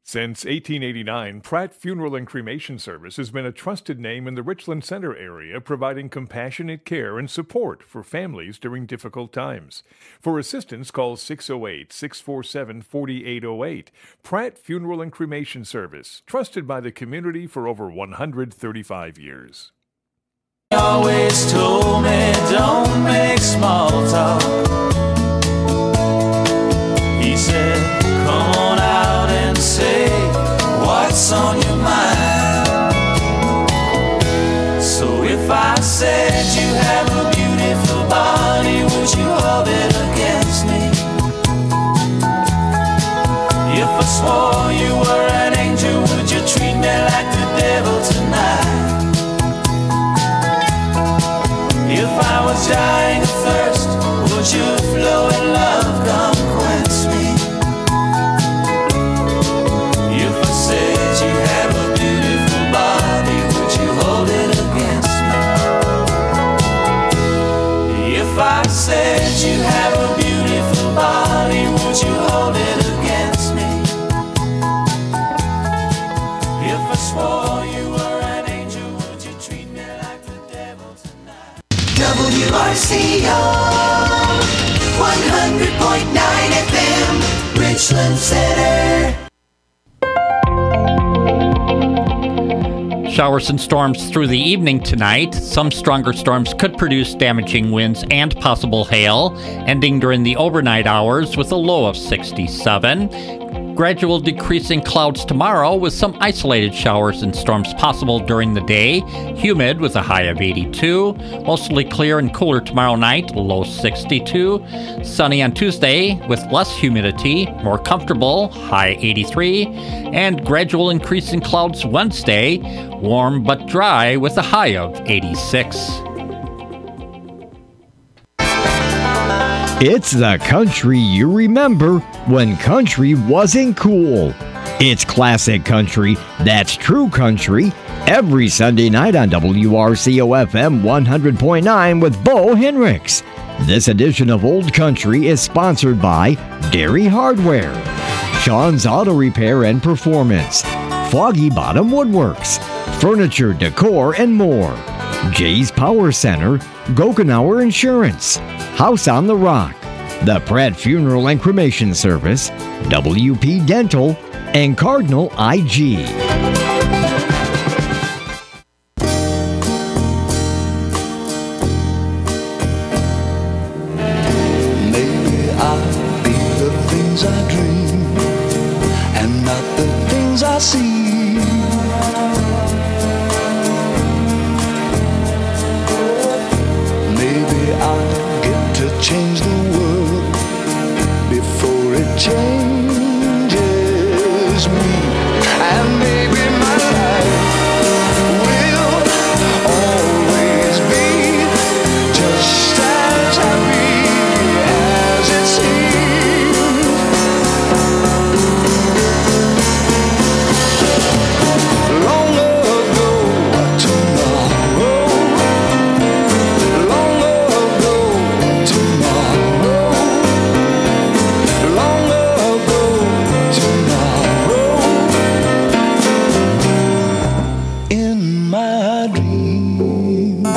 Since 1889, Pratt Funeral and Cremation Service has been a trusted name in the Richland Center area, providing compassionate care and support for families during difficult times. For assistance, call 608-647-4808. Pratt Funeral and Cremation Service, trusted by the community for over 135 years. He always told me don't make small talk. He said, come on out and say what's on your mind. So if I said you have a beautiful body, would you hold it against me? If I swore you were an angel, would you treat me like the devil tonight? If I was dying of thirst, would your flowing love come quench me? If I said you have a beautiful body, would you hold it against me? If I said you have a beautiful body, would you hold it against me? If I swore you were an angel, would you treat me like the devil tonight? WRCO 100.9 FM, Richland Center. Showers and storms through the evening tonight. Some stronger storms could produce damaging winds and possible hail, ending during the overnight hours with a low of 67. Gradual decreasing clouds tomorrow with some isolated showers and storms possible during the day. Humid with a high of 82. Mostly clear and cooler tomorrow night, low 62. Sunny on Tuesday with less humidity, more comfortable, high 83. And gradual increase in clouds Wednesday, warm but dry with a high of 86. It's the country you remember when country wasn't cool. It's classic country that's true country every Sunday night on WRCO FM 100.9 with Bo Henricks. This edition of Old Country is sponsored by Dairy Hardware, Sean's Auto Repair and Performance, Foggy Bottom Woodworks, Furniture, Decor, and more, Jay's Power Center, Gokenauer Insurance, House on the Rock, the Pratt Funeral and Cremation Service, WP Dental, and Cardinal IG. Maybe I'll be the things I dream and not the things I see. Maybe I'll get to change the world before it changes me. And maybe my life will always be just as happy as it seems. Long ago, tomorrow. Long ago, tomorrow. Long ago, tomorrow. In my dreams.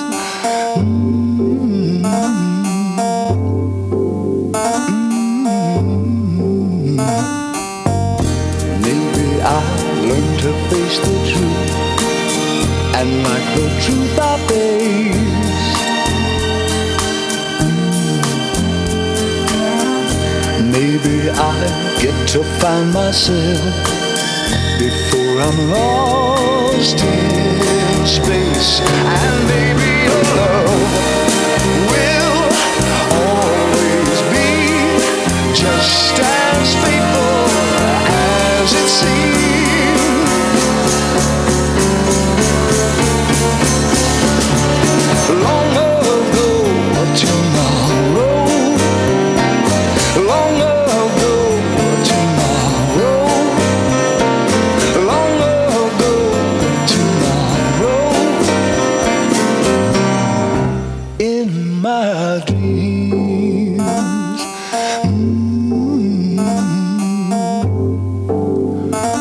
Maybe I'll learn to face the truth, and like the truth I face. Maybe I'll get to find myself before I'm lost in space. And maybe your love will always be just as faithful as it seems. Long ago, tomorrow. Long ago, tomorrow. Long ago, tomorrow. In my dreams.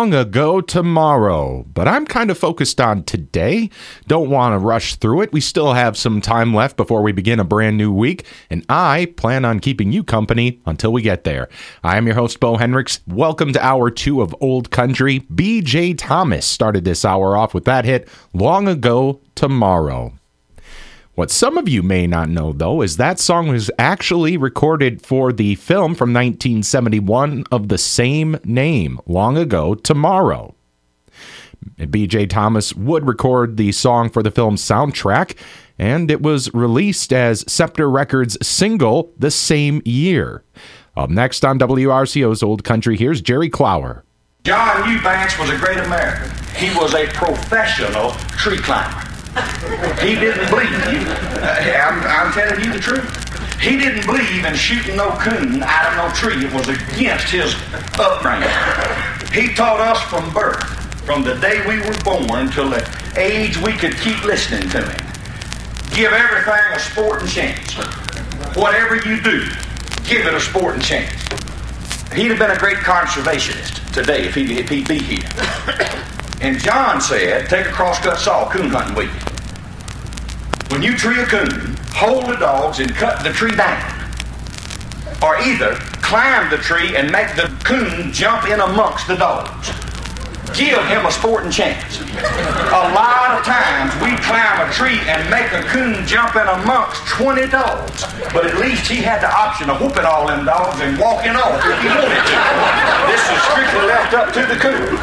Long Ago Tomorrow, but I'm kind of focused on today. Don't want to rush through it. We still have some time left before we begin a brand new week, and I plan on keeping you company until we get there. I am your host, Bo Hendricks. Welcome to Hour 2 of Old Country. B.J. Thomas started this hour off with that hit, Long Ago Tomorrow. What some of you may not know, though, is that song was actually recorded for the film from 1971 of the same name, Long Ago Tomorrow. B.J. Thomas would record the song for the film's soundtrack, and it was released as Scepter Records' single the same year. Up next on WRCO's Old Country, here's Jerry Clower. John Eubanks was a great American. He was a professional tree climber. He didn't believe, I'm telling you the truth, he didn't believe in shooting no coon out of no tree. It was against his upbringing. He taught us from birth, from the day we were born till the age we could keep listening to him. Give everything a sporting chance. Whatever you do, give it a sporting chance. He'd have been a great conservationist today if he'd be here. And John said, take a crosscut saw coon hunting with you. When you tree a coon, hold the dogs and cut the tree down. Or either climb the tree and make the coon jump in amongst the dogs. Give him a sporting chance. A lot of times we climb a tree and make a coon jump in amongst 20 dogs. But at least he had the option of whooping all them dogs and walking off if he wanted to. This is strictly left up to the coon.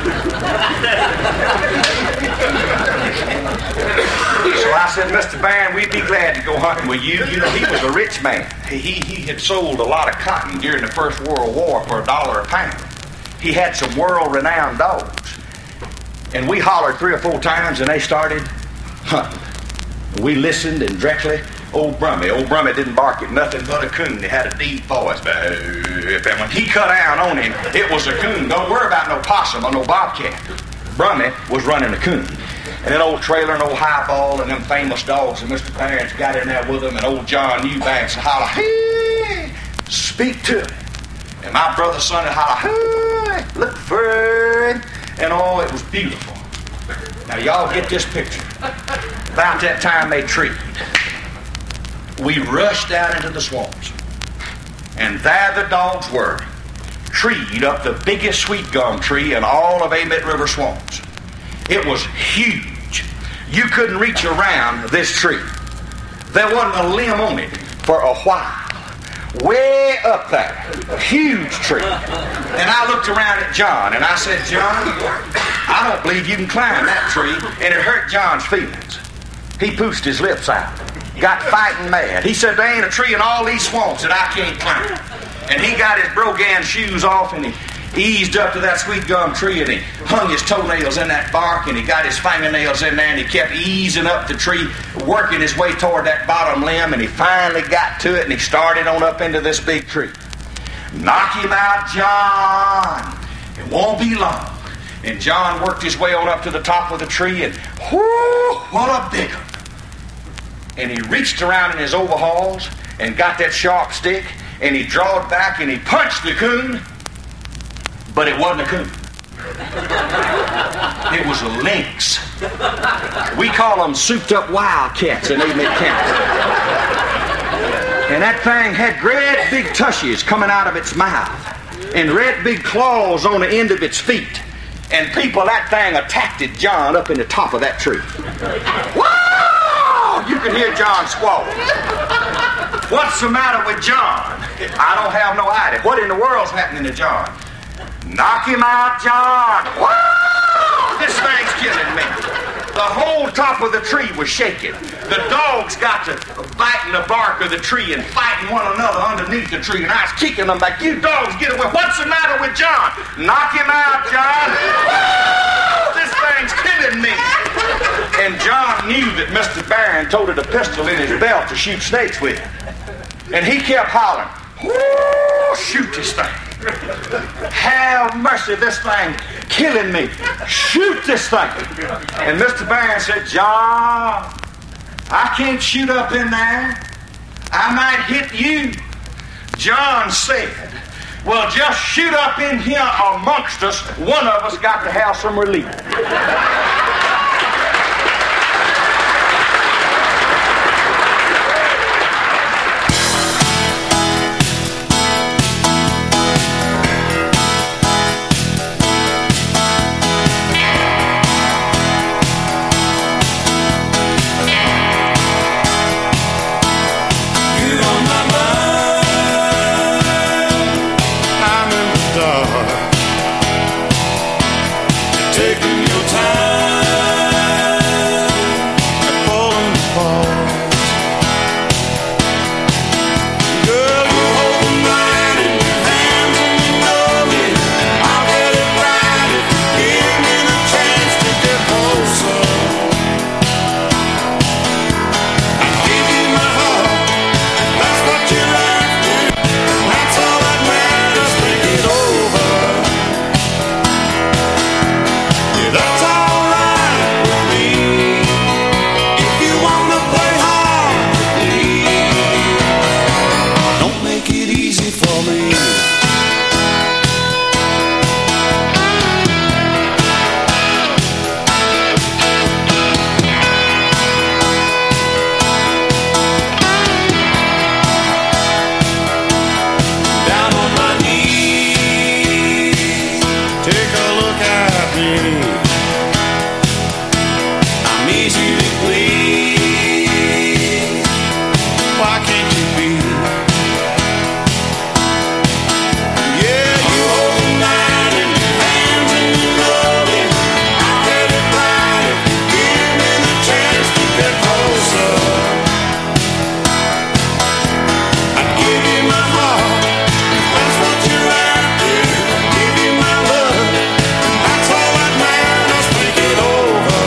So I said, Mr. Barron, we'd be glad to go hunting with you. You know, he was a rich man. He had sold a lot of cotton during the First World War for $1 a pound. He had some world-renowned dogs. And we hollered 3 or 4 times, and they started hunting. We listened, and directly, Old Brummie didn't bark at nothing but a coon. He had a deep voice. And when he cut down on him, it was a coon. Don't worry about no possum or no bobcat. Brummie was running a coon. And then old Trailer and old Highball and them famous dogs, and Mr. Barron's got in there with them, and old John Eubanks holler, hey, speak to me. And my brother's son would holler, hey, look for it. And oh, it was beautiful. Now y'all get this picture. About that time they treed, we rushed out into the swamps. And there the dogs were, treed up the biggest sweet gum tree in all of Amite River swamps. It was huge. You couldn't reach around this tree. There wasn't a limb on it for a while. Way up there. Huge tree. And I looked around at John and I said, John, I don't believe you can climb that tree. And it hurt John's feelings. He pooched his lips out. Got fighting mad. He said, there ain't a tree in all these swamps that I can't climb. And he got his Brogan shoes off and he eased up to that sweet gum tree and he hung his toenails in that bark and he got his fingernails in there and he kept easing up the tree, working his way toward that bottom limb, and he finally got to it and he started on up into this big tree. Knock him out, John. It won't be long. And John worked his way on up to the top of the tree and whoo, what a big one. And he reached around in his overalls and got that sharp stick and he drawed back and he punched the coon. But it wasn't a coon. It was a lynx. We call them souped-up wildcats in Amite County. And that thing had great big tushes coming out of its mouth and red big claws on the end of its feet. And people, that thing attacked John up in the top of that tree. Whoa! You can hear John squall. What's the matter with John? I don't have no idea. What in the world's happening to John? Knock him out, John. Whoa! This thing's killing me. The whole top of the tree was shaking. The dogs got to biting the bark of the tree and fighting one another underneath the tree. And I was kicking them back. You dogs, get away. What's the matter with John? Knock him out, John. Woo! This thing's killing me. And John knew that Mr. Barron toted a pistol in his belt to shoot snakes with. And he kept hollering, whoo, shoot this thing. Have mercy, this thing killing me. Shoot this thing. And Mr. Barron said, John, I can't shoot up in there. I might hit you. John said, Well, just shoot up in here amongst us. One of us got to have some relief. Taking your time and pulling apart. Girl, you hold mine in your hands and you know it. I'll get it right if you give me the chance to get closer. I'll give you my heart if that's what you're after. That's all that matters. Think it over. That's alright with me. If you wanna play hard with me, don't make it easy for me. Down on my knees, take a look at me. I'm easy to please. Why can't you be? Yeah, you hold mine in your hands and you love it. I'll get it right if you give me the chance to get closer. I'd give you my heart if that's what you're after. Give you my love, and that's all that matters. Think it over.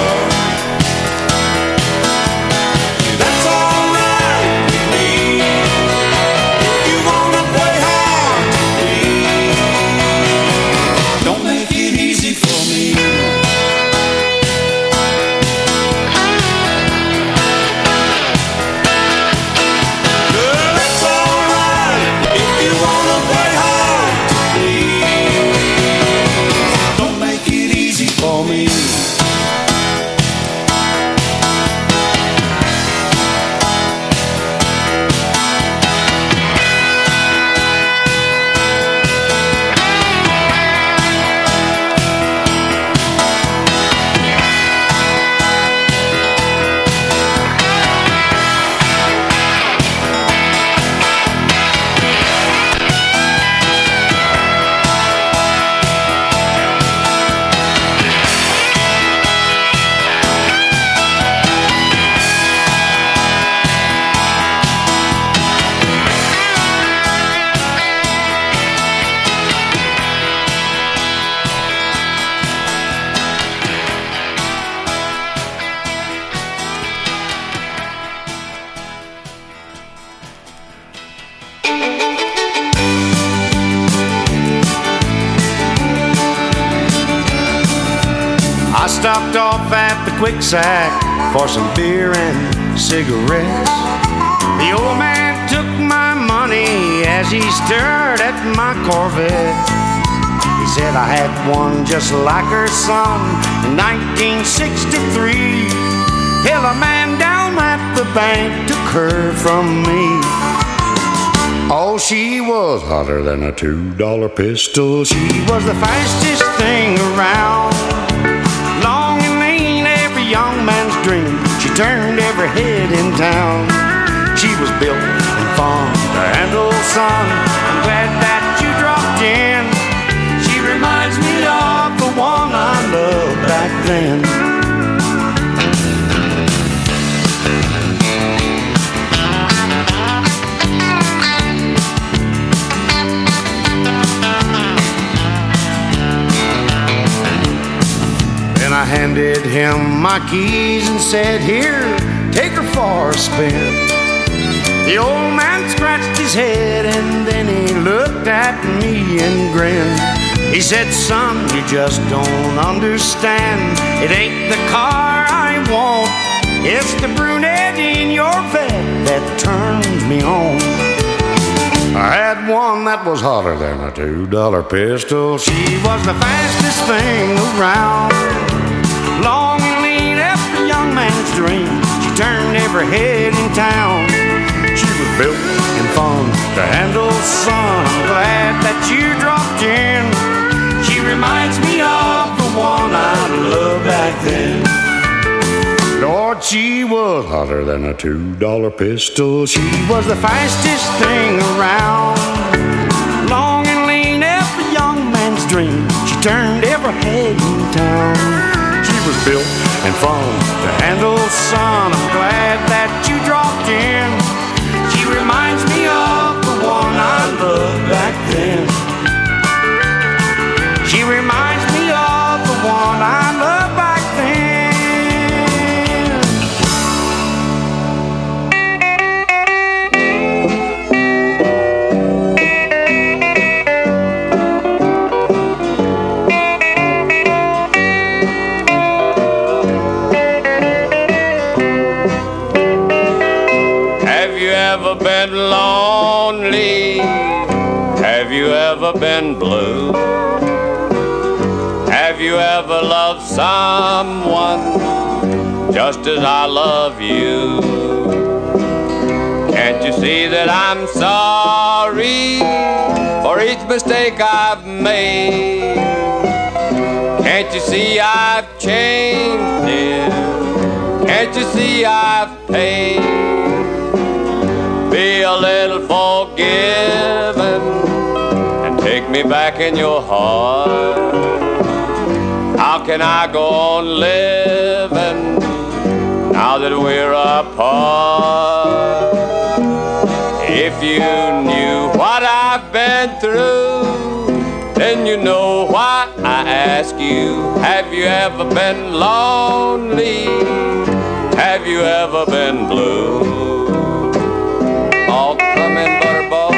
That's alright with me. If you wanna play hard to me, don't make it easy for me. Girl, that's alright if you wanna play hard to please. Don't make it easy for me. I stopped off at the Quick Sack for some beer and cigarettes. The old man took my money as he stared at my Corvette. He said I had one just like her son in 1963. Till a man down at the bank took her from me. Oh, she was hotter than a $2 pistol. She was the fastest thing around. Long and lean, every young man's dream. She turned every head in town. She was built and fun to handle, son. I'm glad that you dropped in. She reminds me of the one I loved back then. Then I handed him my keys and said, here, take her for a spin. The old man scratched his head and then he looked at me and grinned. He said, son, you just don't understand. It ain't the car I want, it's the brunette in your bed that turns me on. I had one that was hotter than a $2 pistol. She was the fastest thing around. Long and lean after a young man's dream. She turned every head in town. She was built and fun to handle, son. I'm glad that you dropped in. She reminds me of the one I loved back then. Lord, she was hotter than a $2 pistol. She was the fastest thing around. Long and lean after a young man's dream. She turned every head in town. She was built and fun to handle, son. I'm glad that you dropped in. She reminds me of the one I loved back then. She reminds me of the one I loved back then. Have you ever been lonely? Have you ever been blue? Have you ever loved someone just as I love you? Can't you see that I'm sorry for each mistake I've made? Can't you see I've changed, dear? Can't you see I've paid? Be a little forgiven and take me back in your heart. How can I go on living now that we're apart? If you knew what I've been through, then you know why I ask you. Have you ever been lonely? Have you ever been blue? All come in butterball.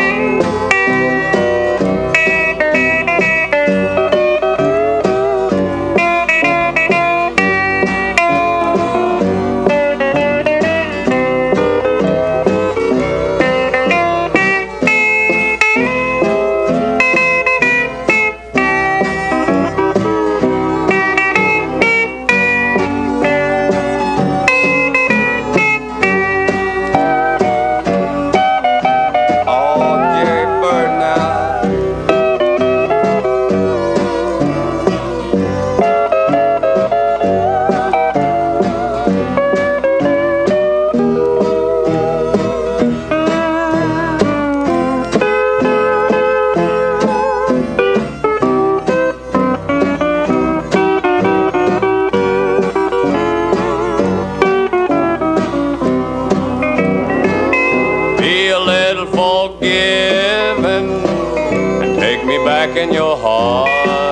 In your heart,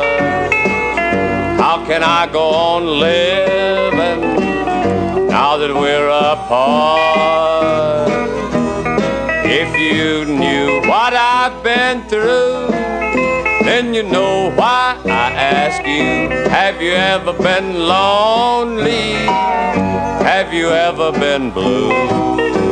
how can I go on living now that we're apart? If you knew what I've been through, then you know why I ask you. Have you ever been lonely? Have you ever been blue?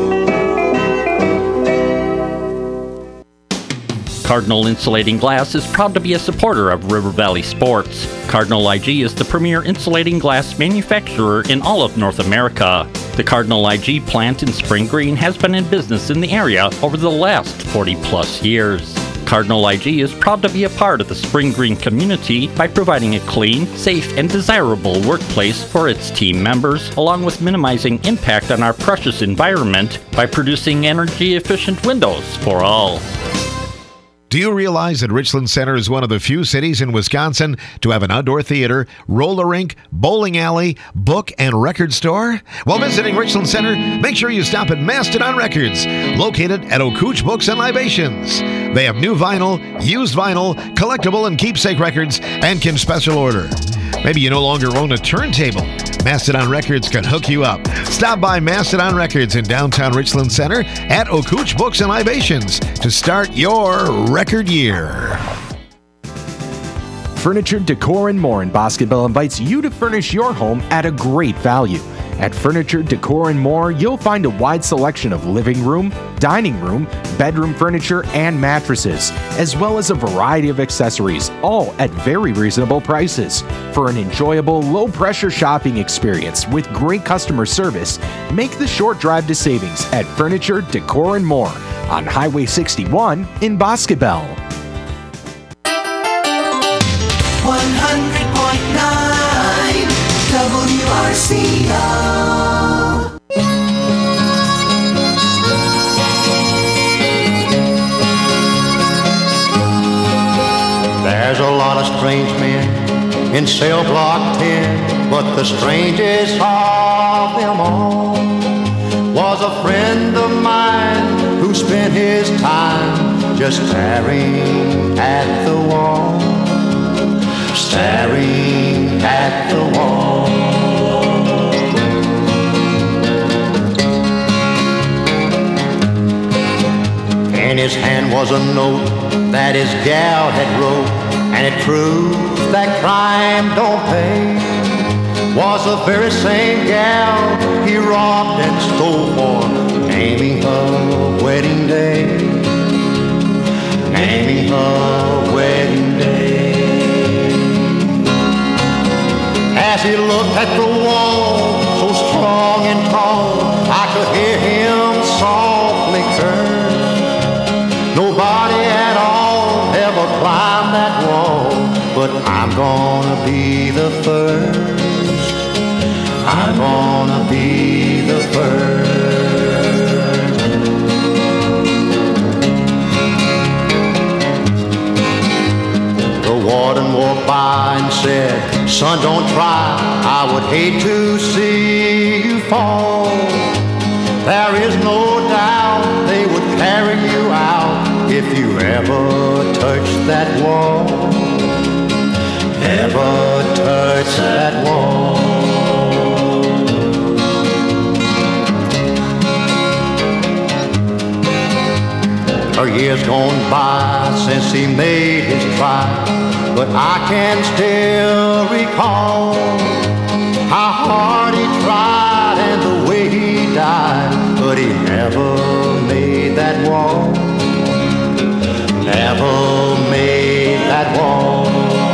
Cardinal Insulating Glass is proud to be a supporter of River Valley Sports. Cardinal IG is the premier insulating glass manufacturer in all of North America. The Cardinal IG plant in Spring Green has been in business in the area over the last 40-plus years. Cardinal IG is proud to be a part of the Spring Green community by providing a clean, safe, and desirable workplace for its team members, along with minimizing impact on our precious environment by producing energy-efficient windows for all. Do you realize that Richland Center is one of the few cities in Wisconsin to have an outdoor theater, roller rink, bowling alley, book, and record store? While visiting Richland Center, make sure you stop at Mastodon Records, located at Okooch Books and Libations. They have new vinyl, used vinyl, collectible and keepsake records, and can special order. Maybe you no longer own a turntable. Mastodon Records can hook you up. Stop by Mastodon Records in downtown Richland Center at Okooch Books and Libations to start your record year. Furniture, Decor, and More in Bosqueville invites you to furnish your home at a great value. At Furniture, Decor, and More, you'll find a wide selection of living room, dining room, bedroom furniture, and mattresses, as well as a variety of accessories, all at very reasonable prices. For an enjoyable, low-pressure shopping experience with great customer service, make the short drive to savings at Furniture, Decor, and More on Highway 61 in Boscobel. 100.9 WRCO. There's a lot of strange men in cell block 10, but the strangest of them all was a friend of mine who spent his time just staring at the wall, staring at the wall. In his hand was a note that his gal had wrote, and it proved that crime don't pay. Was the very same gal he robbed and stole for, naming her wedding day, naming her wedding day. As he looked at the wall, so strong and tall, I could hear him softly curse. Nobody at all ever climbed that wall, but I'm gonna be the first. I'm gonna be the first. The warden walked by and said, "Son, don't try. I would hate to see you fall. There is no doubt they would carry you out if you ever touch that wall, ever touch that wall." A year's gone by since he made his trial, but I can still recall how hard he tried and the way he died, but he never made that wall, never made that wall.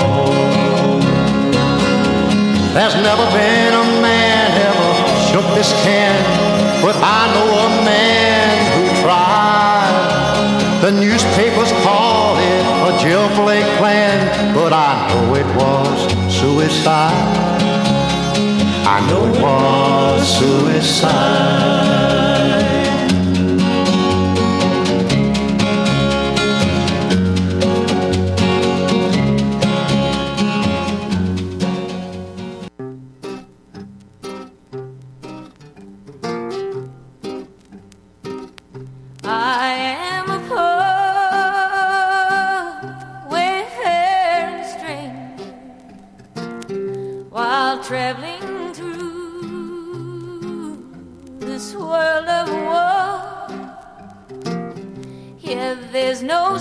There's never been a man ever shook this can, but I know a man who tried. The newspapers call it a jailbreak plan, but I know it was suicide. I know it was suicide. Traveling through this world of war, here there's no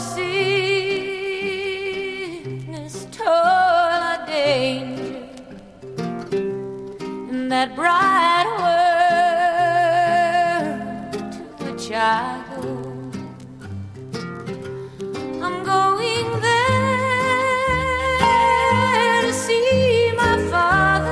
sickness, toil, or danger in that bright world to which I go. I'm going there to see my father.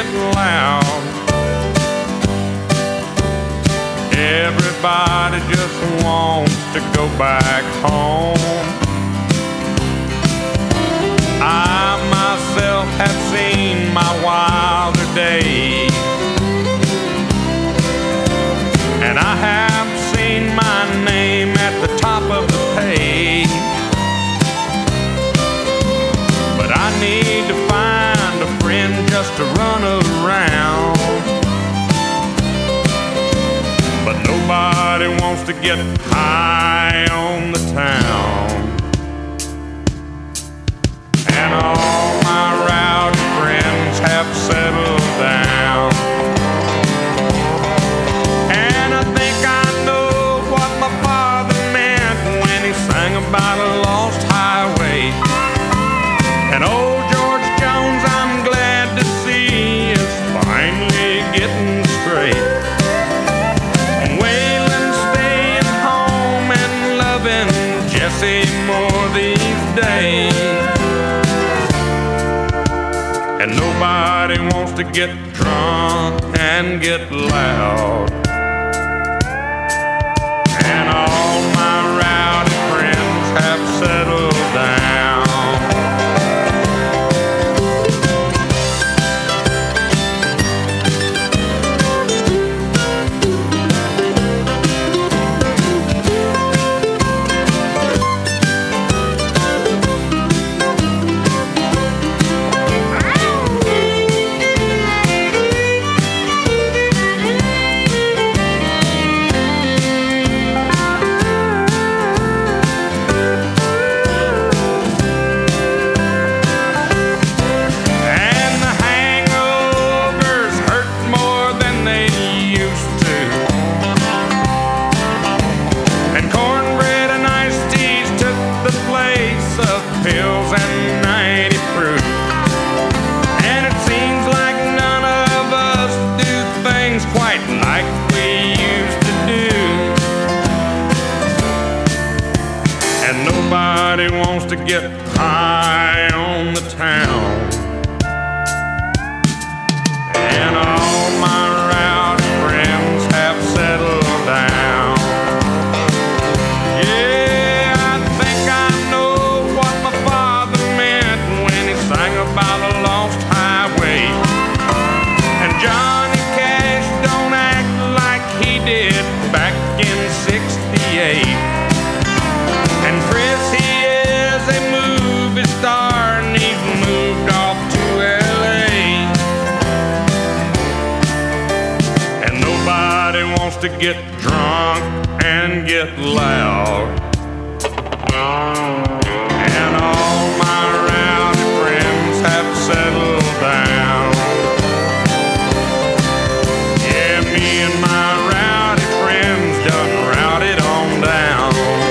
get loud. Everybody just wants to go back home. I myself have seen my wilder days, and I have seen my name at the top of the page. But I need to find a friend just to run around. But nobody wants to get high on the town. And all my rowdy friends have settled down. And I think I know what my father meant when he sang about a lost highway. And old George Jones, I'm glad to see, is finally getting straight. And Waylon's staying home and loving Jesse more these days. And nobody wants to get drunk and get loud. And all my rowdy friends have settled down. To get high on the town. And all my rowdy friends have settled down. Yeah, I think I know what my father meant when he sang about a lost highway. And Johnny Cash don't act like he did back in '68. And Chris, he is a movie star and he's moved off to LA. And nobody wants to get drunk and get loud. And all my rowdy friends have settled down. Yeah, me and my rowdy friends done routed on down.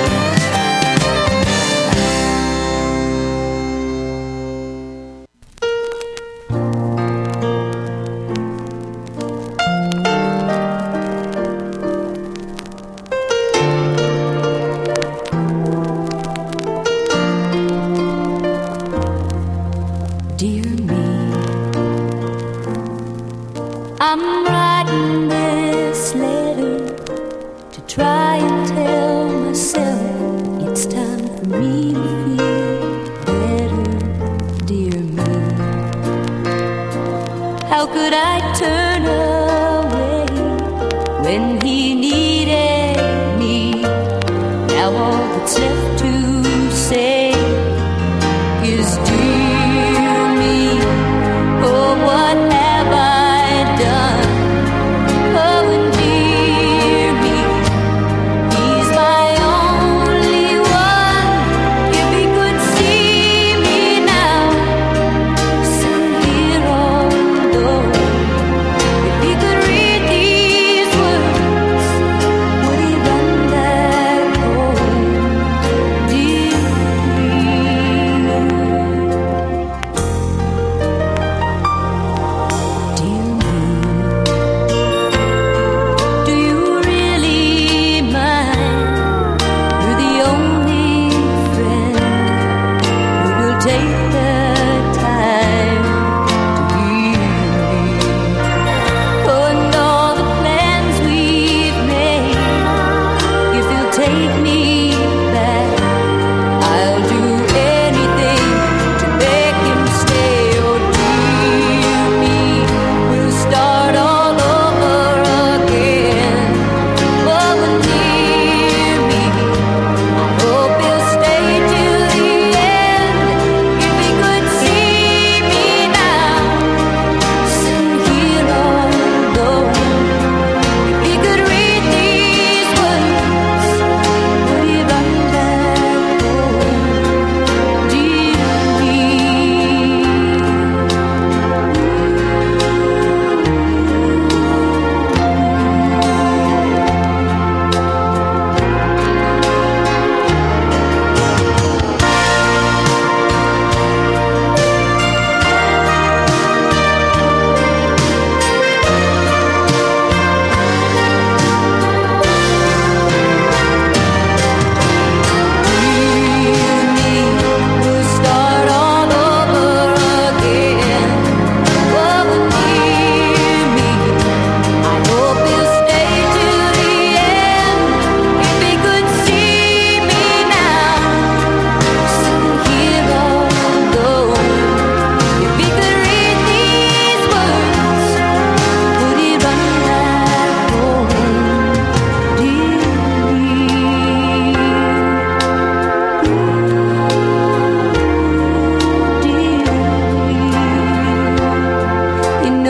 I'm writing this letter to try and tell myself it's time for me to feel better, dear me. How could I turn away when he needed me? Now all that's left to say is dear me. Oh, what have I done? Oh, and dear me, he's my only one. If he could see me now, sit here all alone. If he could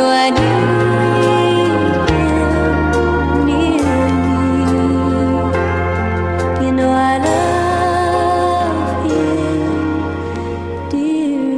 know I need him near me. You know I love him, dear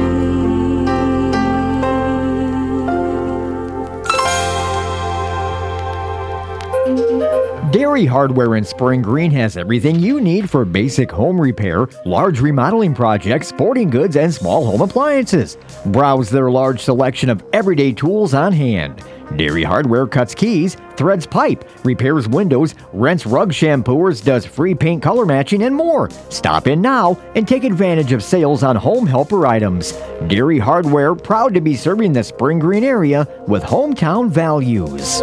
me. Dairy Hardware in Spring Green has everything you need for basic home repair, large remodeling projects, sporting goods, and small home appliances. Browse their large selection of everyday tools on hand. Dairy Hardware cuts keys, threads pipe, repairs windows, rents rug shampooers, does free paint color matching, and more. Stop in now and take advantage of sales on home helper items. Dairy Hardware, proud to be serving the Spring Green area with hometown values.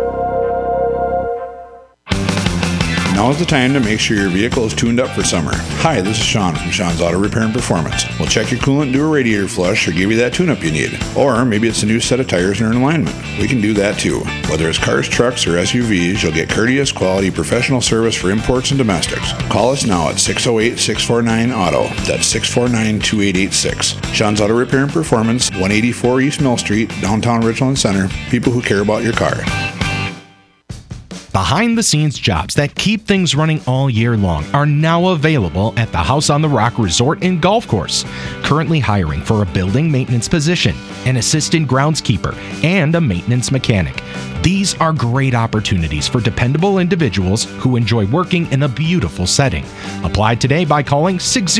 Now's the time to make sure your vehicle is tuned up for summer. Hi, this is Sean from Sean's Auto Repair and Performance. We'll check your coolant, do a radiator flush, or give you that tune-up you need. Or maybe it's a new set of tires and an alignment. We can do that too. Whether it's cars, trucks, or SUVs, you'll get courteous, quality, professional service for imports and domestics. Call us now at 608-649-AUTO. That's 649-2886. Sean's Auto Repair and Performance, 184 East Mill Street, downtown Richland Center. People who care about your car. Behind-the-scenes jobs that keep things running all year long are now available at the House on the Rock Resort and Golf Course. Currently hiring for a building maintenance position, an assistant groundskeeper, and a maintenance mechanic. These are great opportunities for dependable individuals who enjoy working in a beautiful setting. Apply today by calling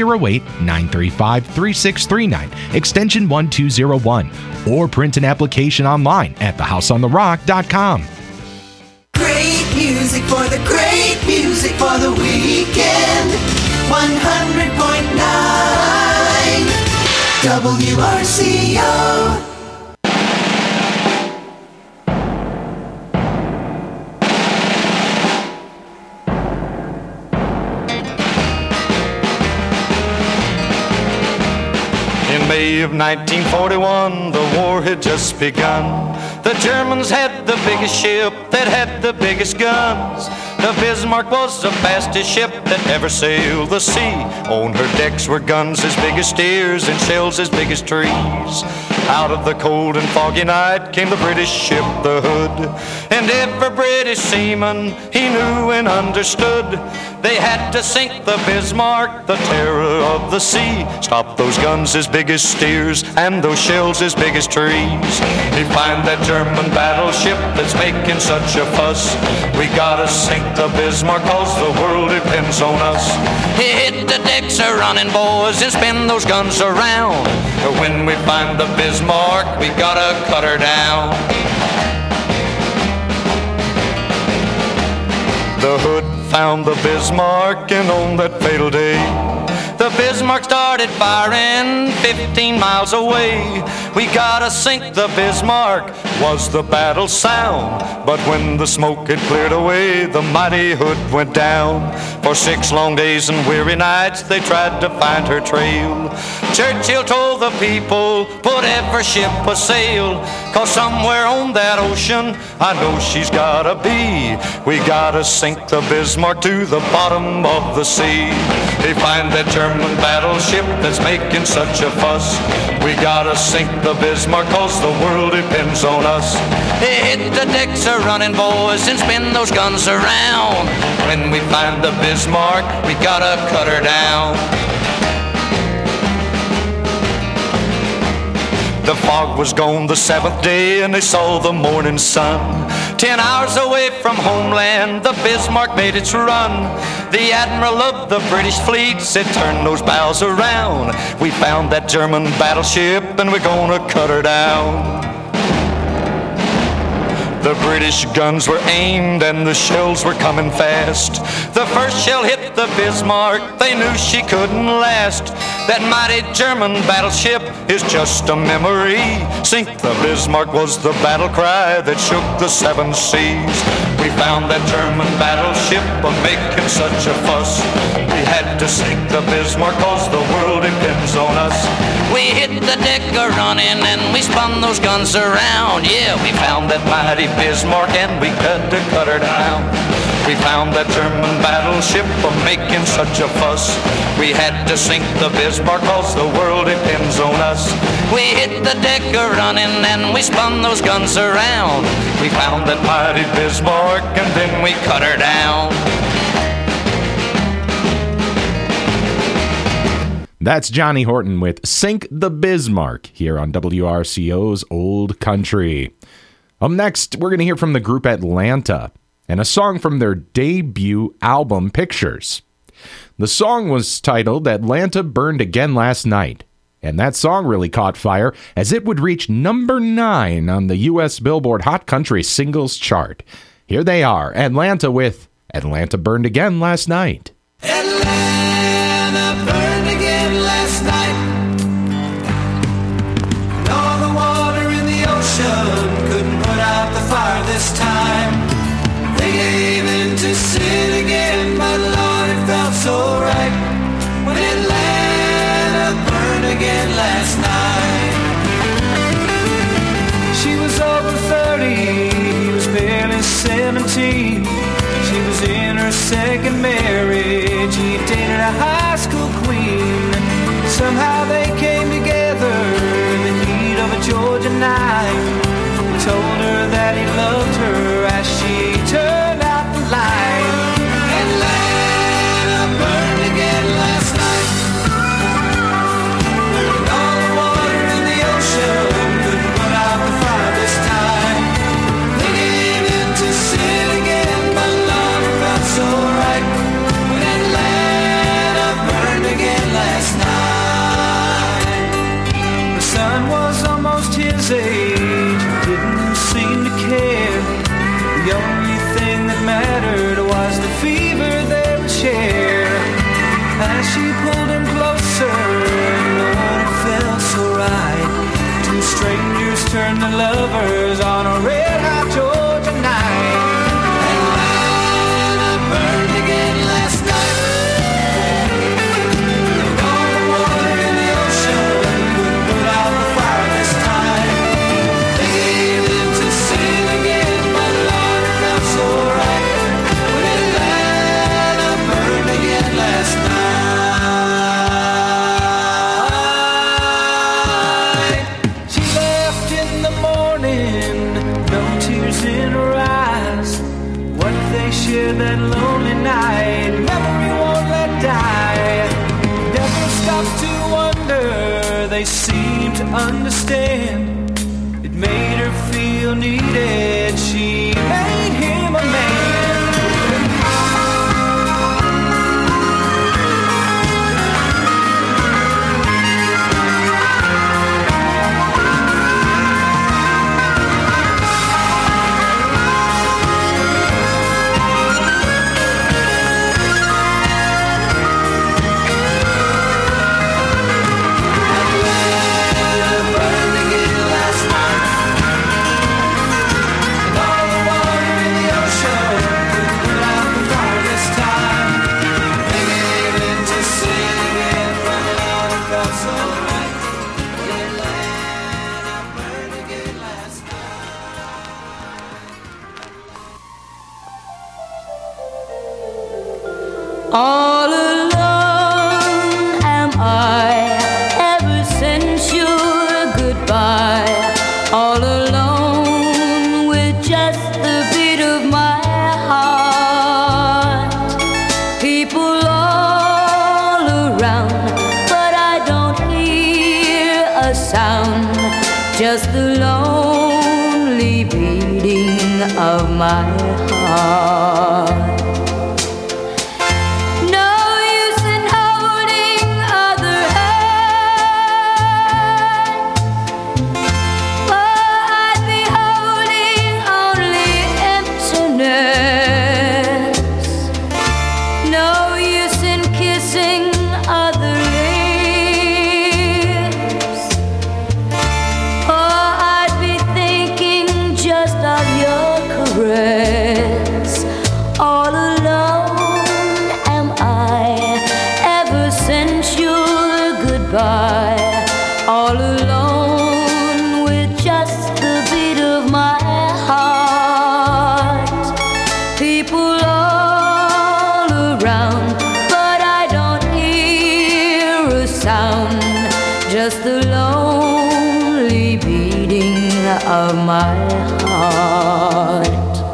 608-935-3639, extension 1201, or print an application online at thehouseontherock.com. Music for the great music for the weekend. 100.9 WRCO. In May of 1941, the war had just begun. The Germans had the biggest ship that had the biggest guns. The Bismarck was the fastest ship that ever sailed the sea. On her decks were guns as big as steers and shells as big as trees. Out of the cold and foggy night came the British ship, the Hood. And every British seaman he knew and understood. They had to sink the Bismarck, the terror of the sea. Stop those guns as big as steers and those shells as big as trees. They find that German battleship that's making such a fuss. We gotta sink the Bismarck cause the world depends on us. Hit the decks a running, boys, and spin those guns around. When we find the Bismarck, we gotta cut her down. The Hood found the Bismarck, and on that fatal day, the Bismarck started firing 15 miles away. We gotta sink the Bismarck was the battle sound. But when the smoke had cleared away, the mighty Hood went down. For 6 long days and weary nights they tried to find her trail. Churchill told the people, put every ship a sail, cause somewhere on that ocean I know she's gotta be. We gotta sink the Bismarck to the bottom of the sea. They find that German battleship that's making such a fuss. We gotta sink the Bismarck cause the world depends on us. Hit the decks a running, boys, and spin those guns around. When we find the Bismarck, we gotta cut her down. The fog was gone the 7th day and they saw the morning sun. 10 hours away from homeland, the Bismarck made its run. The admiral of the British fleet said, turn those bows around. We found that German battleship and we're gonna cut her down. The British guns were aimed and the shells were coming fast. The first shell hit the Bismarck, they knew she couldn't last. That mighty German battleship is just a memory. Sink the Bismarck was the battle cry that shook the 7 seas. We found that German battleship was making such a fuss. We had to sink the Bismarck cause the world depends on us. We hit the deck a-running and we spun those guns around. Yeah, we found that mighty Bismarck and we had to cut her down. We found that German battleship for making such a fuss. We had to sink the Bismarck cause the world depends on us. We hit the deck a-running and we spun those guns around. We found that mighty Bismarck and then we cut her down. That's Johnny Horton with Sink the Bismarck here on WRCO's Old Country. Up next, we're going to hear from the group Atlanta and a song from their debut album, Pictures. The song was titled Atlanta Burned Again Last Night, and that song really caught fire as it would reach number 9 on the U.S. Billboard Hot Country Singles Chart. Here they are, Atlanta with Atlanta Burned Again Last Night. Atlanta burned again last night. And all the water in the ocean couldn't put out the fire this time. They gave in to sin again, but Lord, it felt so right when Atlanta burned again last night. She was over 30, he was barely 17. She was in her second marriage, he dated a high school queen. Somehow they came together in the heat of a Georgia night. He told her that he loved her as she turned out the light. Atlanta burned again last night. And all the water in the ocean couldn't put out the fire this time. They gave in to sin again, but Lord, it felt so right when Atlanta burned again last night. The sun was almost his age, didn't seem to care. The only thing that mattered was the fever they would share. As she pulled him closer, Lord, it felt so right. Two strangers turned to lovers on a red-hot Georgia night. Atlanta burned again last night. And all the water in the ocean couldn't put out the fire this time. They gave in to sin again, but Lord, it felt so right when Atlanta burned again last night. She left in the morning, no tears in her eyes. What they shared that lonely night, memory won't let die. Never stopped to wonder, they seemed to understand. It made her feel needed, she made him a man. Burned again last night. And all the water in the ocean couldn't put out the fire this time. They gave in to sin again, but Lord, it felt so right when Atlanta burned again last night. All alone am I ever since your goodbye. All alone with just the beat of my heart. People all around, but I don't hear a sound. Just the lonely beating of my heart. No use in holding other hand. Oh, I'd be holding only emptiness. No use in kissing other lips. Oh, I'd be thinking just of your caress. All of my heart.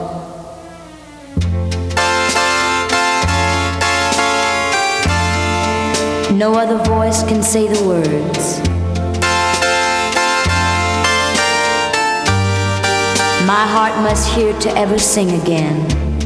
No other voice can say the words. My heart must hear to ever sing again.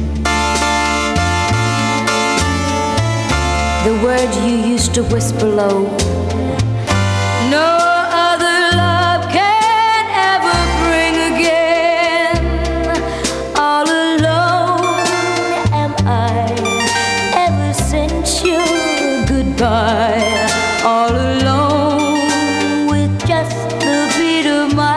The words you used to whisper low. No other love can ever bring again. All alone am I ever since your goodbye. All alone with just the beat of my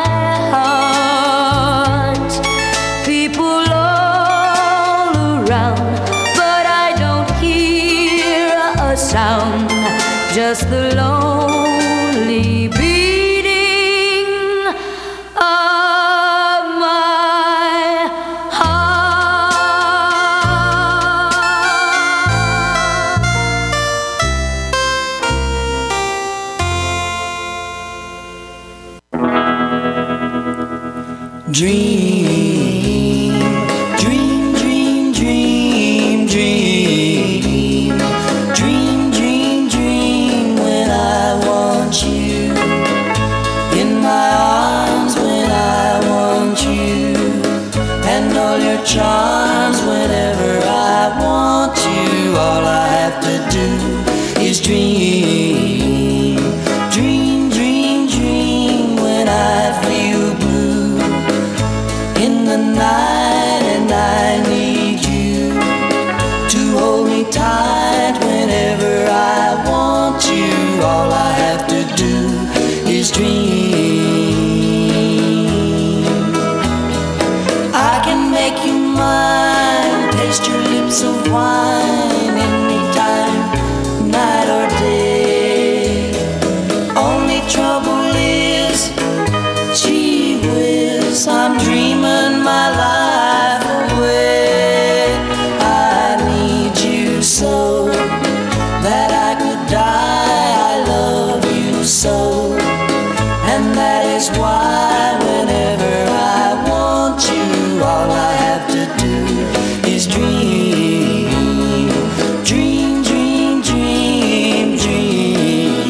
heart. People all around, but I don't hear a sound. Just the lonely beating of my Dream, dream, dream, dream, dream. Dream, dream, dream when I want you. In my arms when I want you. And all your charms whenever I want you. All I have to do is dream. Dream, dream, dream when I feel blue in the night and I need you to hold me tight whenever I want you. All I have to do is dream. I can make you mine, taste your lips of wine anytime, night or day. Only trouble is, gee whiz, I'm dreaming my life away. I need you so that I could die. I love you so, and that is why whenever I want you, all I have to do is dream. Dream, dream, dream, dream.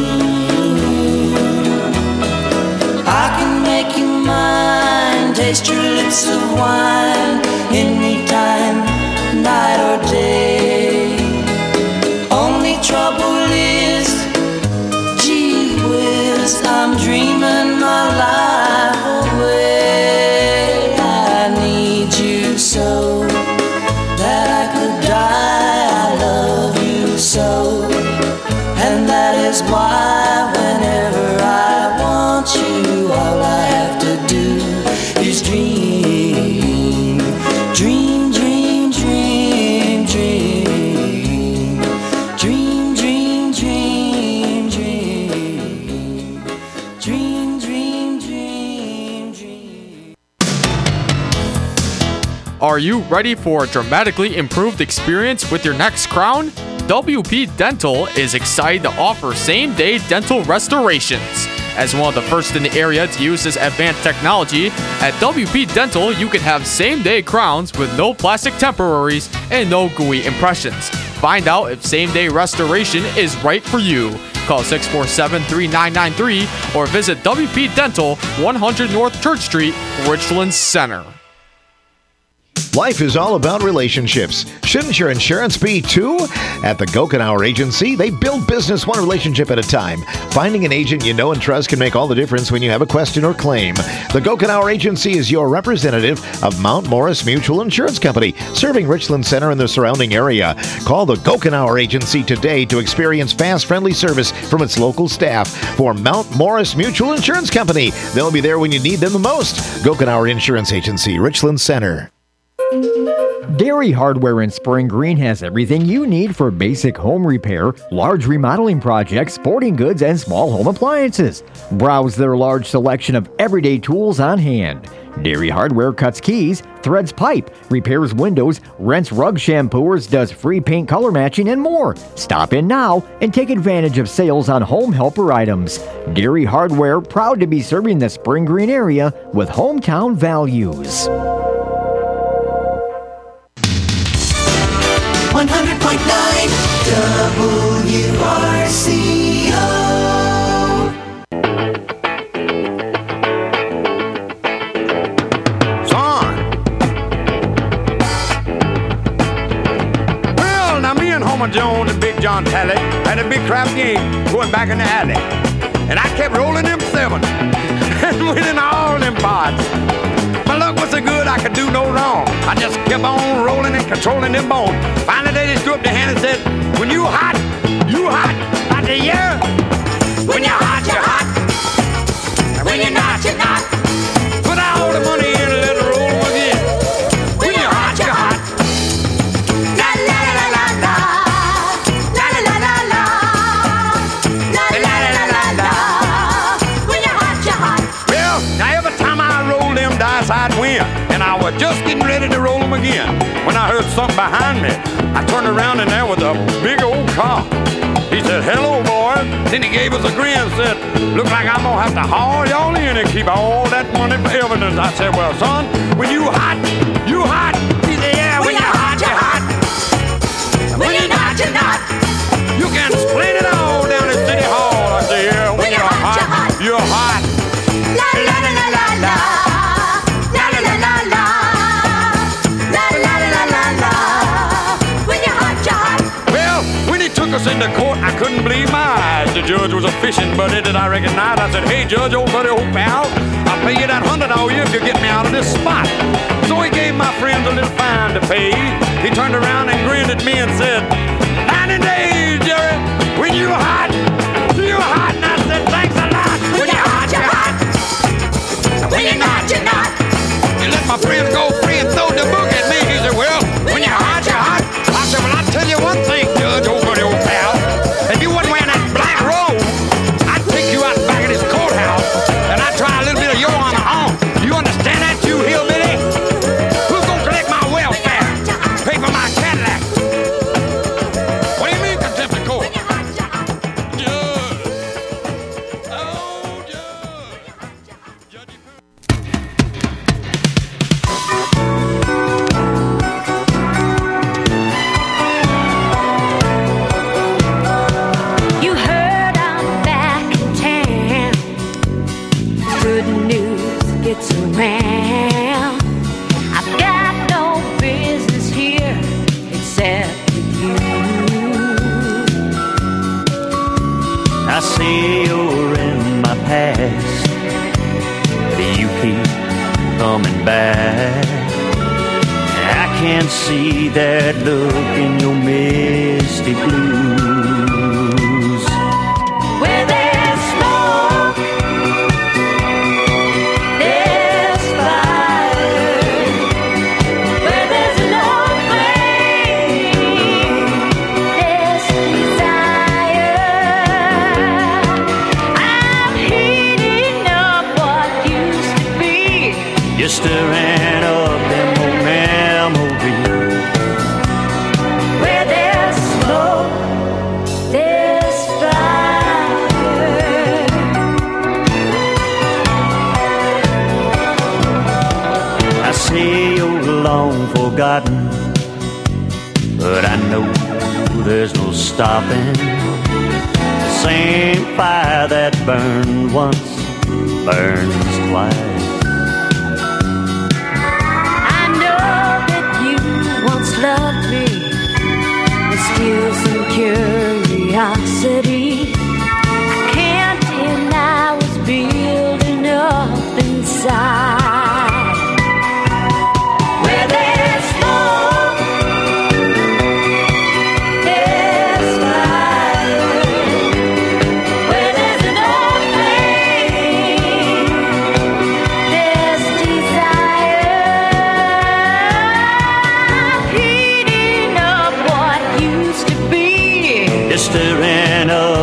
I can make you mine, taste your lips of wine anytime, night or day. Only trouble is, gee whiz, I'm dreaming my life away. I need you so that I could die. I love you so, and that is why whenever I want you, all I have to do is dream. Dream, dream, dream, dream. Dream, dream, dream, dream. Dream, dream, dream, dream. Are you ready for a dramatically improved experience with your next crown? WP Dental is excited to offer same-day dental restorations. As one of the first in the area to use this advanced technology, at WP Dental you can have same-day crowns with no plastic temporaries and no gooey impressions. Find out if same-day restoration is right for you. Call 647-3993 or visit WP Dental, 100 North Church Street, Richland Center. Life is all about relationships. Shouldn't your insurance be too? At the Gokenauer Agency, they build business one relationship at a time. Finding an agent you know and trust can make all the difference when you have a question or claim. The Gokenauer Agency is your representative of Mount Morris Mutual Insurance Company, serving Richland Center and the surrounding area. Call the Gokenauer Agency today to experience fast, friendly service from its local staff. For Mount Morris Mutual Insurance Company, they'll be there when you need them the most. Gokenauer Insurance Agency, Richland Center. Dairy Hardware in Spring Green has everything you need for basic home repair, large remodeling projects, sporting goods, and small home appliances. Browse their large selection of everyday tools on hand. Dairy Hardware cuts keys, threads pipe, repairs windows, rents rug shampooers, does free paint color matching, and more. Stop in now and take advantage of sales on home helper items. Dairy Hardware, proud to be serving the Spring Green area with hometown values. 100.9 WRCO. Son. Well, now me and Homer Jones and Big John Talley had a big crap game going back in the alley. And I kept rolling them 7 and winning all them pots. My luck was so good I could do no wrong. I just kept on rolling and controlling them bones. Finally they just threw up their hand and said, when you hot, you hot. I said, yeah. When you're hot, you're hot. And when you're not, you're not. Put all the money in and let it roll again. When you're hot, you're hot. La la la la la. La la la la la. La la la la la. When you're hot, you're hot. Well, now every time I roll them dice, I'd win. And I was just getting ready to roll them again when I heard something behind me. I turned around and there was a big old car. He said, hello, boys. Then he gave us a grin and said, look like I'm going to have to haul y'all in and keep all that money for evidence. I said, well, son, when you hot, you hot. He said, yeah, when you're hot, you're hot. When you're not, you're not. You can explain it all down at City Hall. I said, yeah, when you're hot, you're hot. La la la la la la. La la la la la. La la la la la. When you're hot, you're hot. Well, when he took us into court, I couldn't believe my eyes. The judge was a fishing buddy that I recognized. I said, hey, Judge, old buddy, old pal, I'll pay you that $100 if you get me out of this spot. So he gave my friends a little fine to pay. He turned around and grinned at me and said, 90 days, Jerry, when you hot, you hot. And I said, thanks a lot. When you're hot, you're hot. When you're not, you're not. You let my friends go free and throw the book at me. He said, well, when you're hot, you're hot. I said, well, I'll tell you one thing, Judge, old buddy, old pal. If you wasn't wearing that black robe, I'd take you out back of this courthouse and I'd try a little bit of your on the arm. You understand that, you hillbilly? Who's gonna collect my welfare? Pay for my Cadillac? What do you mean, contempt of court? Judge. Oh, Judge. You heard I'm back in town. Good news gets around. I've got no business here except with you. I see you're in my past, but you keep coming back. I can't see that look in your misty blues. Where there's smoke, there's fire. Where there's no flame, there's desire. I'm heating up what used to be. You're stirring up them old memories. Where there's smoke, there's fire. I see you're long forgotten, but I know there's no stopping. The same fire that burned once burns twice. I know that you once loved me. There's still some curiosity. I can't deny what's building up inside. Where there's smoke, there's fire. Where there's no flame, there's desire. Heating up what used to be. You're stirring up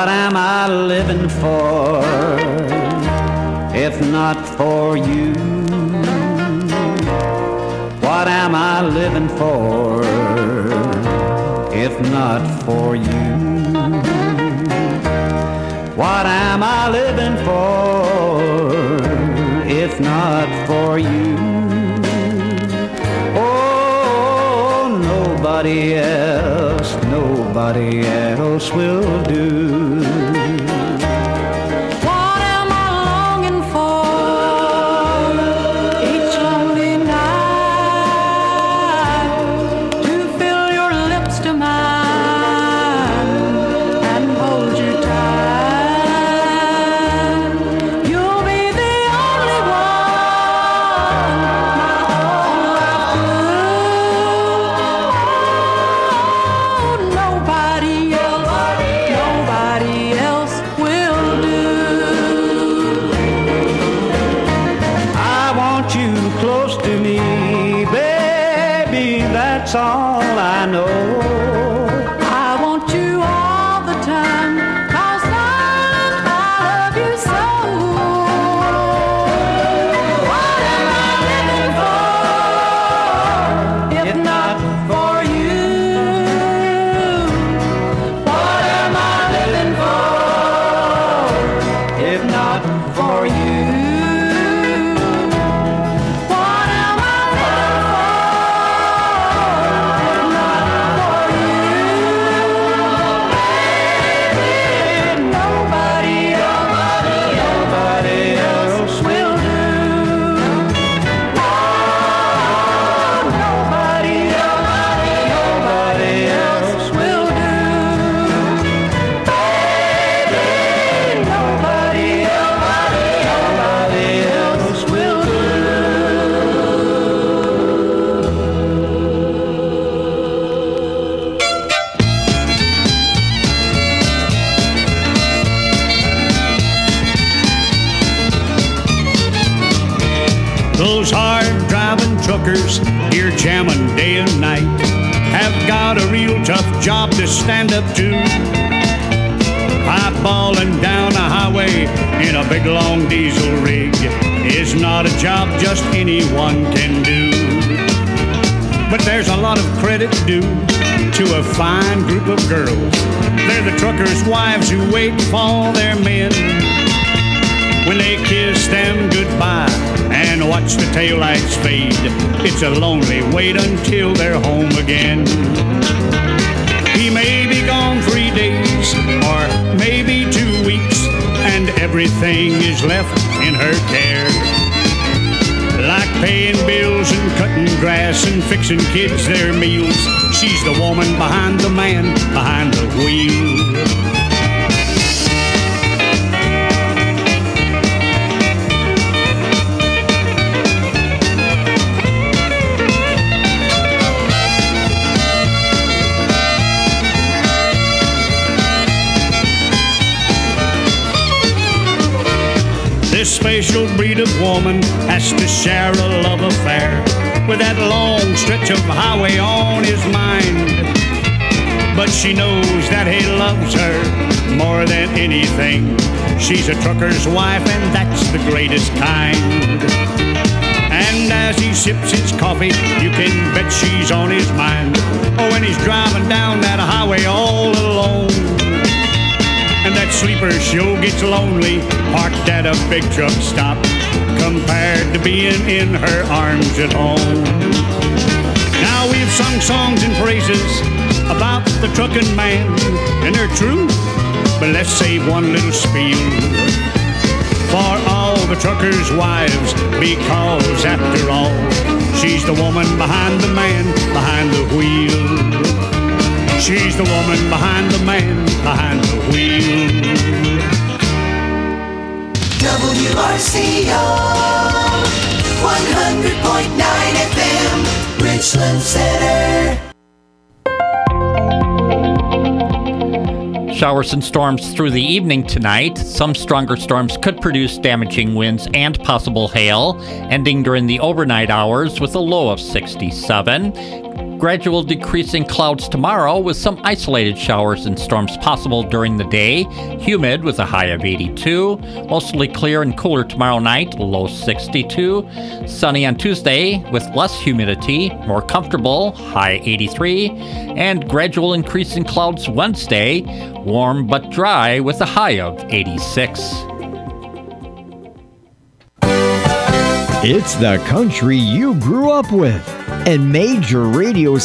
What am I living for if not for you? What am I living for if not for you? What am I living for if not for you? Oh, nobody else will do. What am I longing for each lonely night? To fill your lips to mine and hold you tight. You'll be the only one my whole life through. Oh, nobody else will do. I want you close to me, baby, that's all I know. I want you all the time, 'cause darling, I love you so. What am I living for if not for you? What am I living for if not for you? What am I living for if not for you? Baby, nobody else will do. Oh, nobody else will do. Baby, nobody else will do. Those hard-driving truckers, here jamming day and night, have got a real tough job to stand up to. Eyeballing down a highway in a big long diesel rig is not a job just anyone can do. But there's a lot of credit due to a fine group of girls. They're the truckers' wives who wait for their men. When they kiss them goodbye and watch the taillights fade, it's a lonely wait until they're home again. He may be gone 3 days or maybe 2 weeks, and everything is left in her care. Like paying bills and cutting grass and fixing kids their meals, she's the woman behind the man behind the wheel. This special breed of woman has to share a love affair with that long stretch of highway on his mind. But she knows that he loves her more than anything. She's a trucker's wife, and that's the greatest kind. And as he sips his coffee, you can bet she's on his mind. Oh, when he's driving down that highway all alone, and that sleeper sure gets lonely, parked at a big truck stop, compared to being in her arms at home. Now we've sung songs and praises about the trucking man, and they're true, but let's save one little spiel for all the truckers' wives, because after all, she's the woman behind the man behind the wheel. She's the woman behind the man behind the wheel. WRCO 100.9 FM, Richland Center. Showers and storms through the evening tonight. Some stronger storms could produce damaging winds and possible hail, ending during the overnight hours with a low of 67. Gradual decreasing clouds tomorrow with some isolated showers and storms possible during the day. Humid with a high of 82. Mostly clear and cooler tomorrow night, low 62. Sunny on Tuesday with less humidity, more comfortable, high 83. And gradual increase in clouds Wednesday, warm but dry with a high of 86. It's the country you grew up with and made your radio